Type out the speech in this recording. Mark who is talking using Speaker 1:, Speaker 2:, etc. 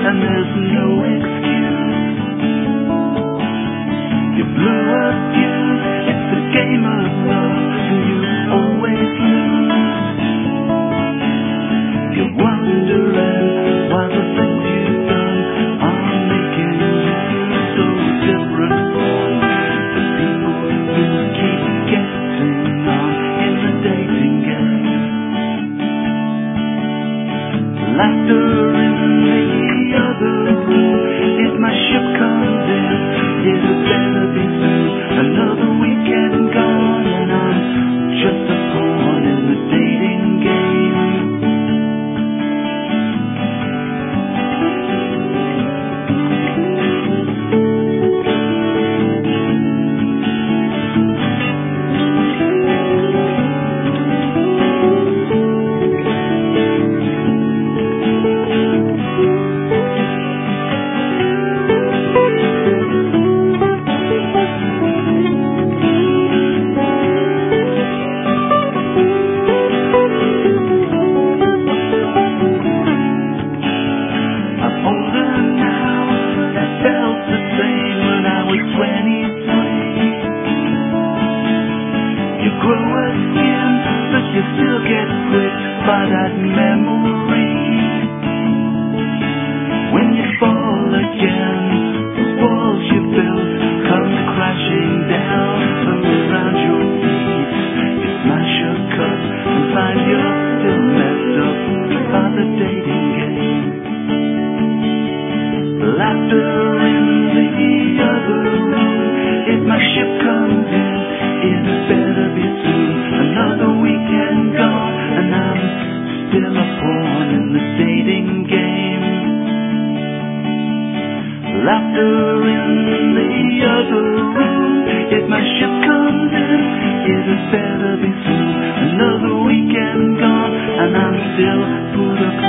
Speaker 1: and there's no excuse. You blew a fuse, it's a game of love, and you always lose. You're wondering why the things you've done are making you so different from the people you keep getting on in the dating game. Laughter in the other room, if my ship comes in, it'll better be soon. Another weekend gone, and I'm just a pawn in the dating game. You still get pricked by that memory. When you fall again, the walls you built come crashing down around your feet. You smash your cup and find you're still messed up by the dating game. Laughter in the other room, if my ship comes in, it better be soon. Another weekend gone, and I'm still a pawn in the dating game. Laughter in the other room, if my ship comes in, it better be soon. Another weekend gone, and I'm still put up